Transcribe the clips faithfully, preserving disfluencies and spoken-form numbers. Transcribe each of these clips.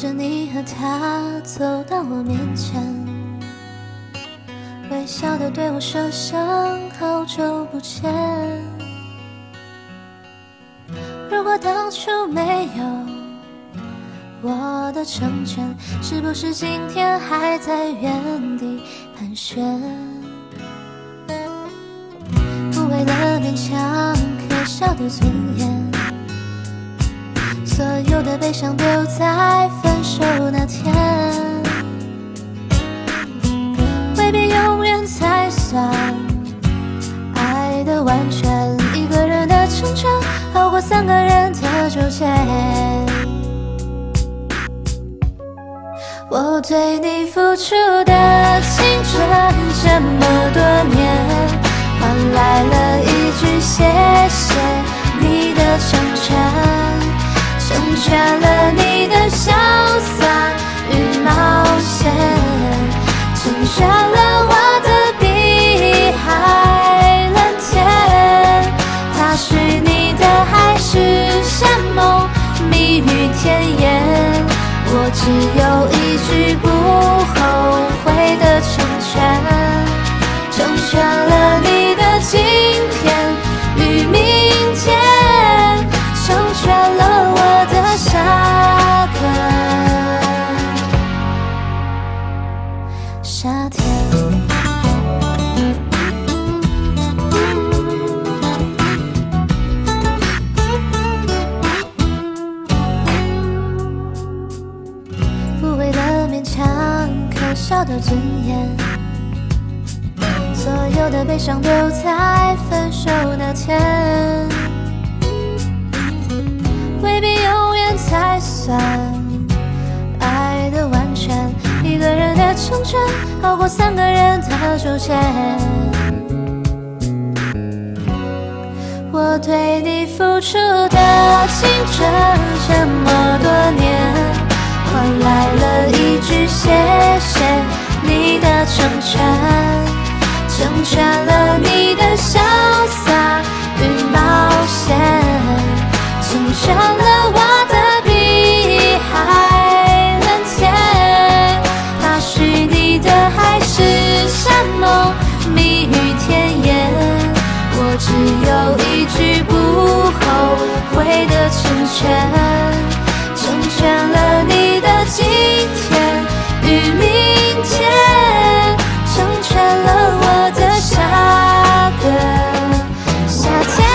着你和他走到我面前，微笑地对我说声好久不见。如果当初没有我的成全，是不是今天还在原地盘旋？不为了勉强可笑的尊严，所有的悲伤丢在分手那天，未必永远才算爱的完全。一个人的成全好过三个人的纠结。我对你付出的青春这么多年，换来了一句谢谢你的成全，成全了你的潇洒与冒险，成全了我的碧海蓝天。他许你的还是山盟蜜语甜言，我只有一句不后悔的成全，成全了你的今天与明天，成全了我的下个夏天。不为了勉强可笑的尊严，所有的悲伤丢在分手那天，未必永远才算爱的完全。一个人的成全好过三个人的纠结。我对你付出的青春这么多年，换来了一句谢谢你的成全，成全了你的潇洒与冒险，成全了我的碧海蓝天。他许你的还是山盟蜜语甜言，我只有一句不后悔的成全，成全了你的今天与明天，成全了我的下个夏天。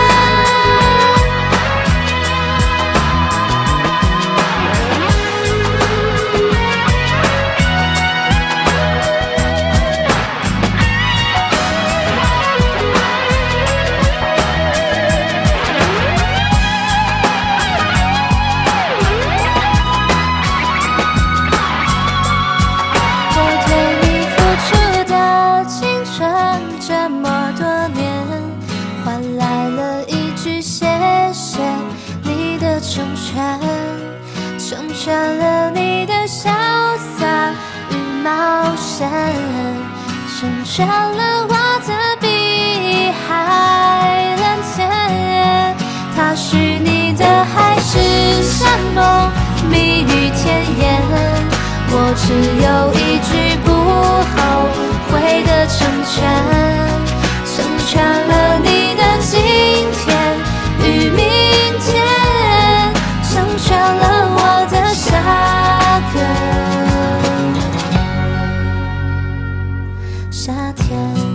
这么多年，换来了一句谢谢你的成全，成全了你的潇洒与冒险，成全了我的碧海蓝天。他许你的还是山盟蜜语甜言，我只有一句不后悔的成全，成全了你的今天与明天，成全了我的下个夏天。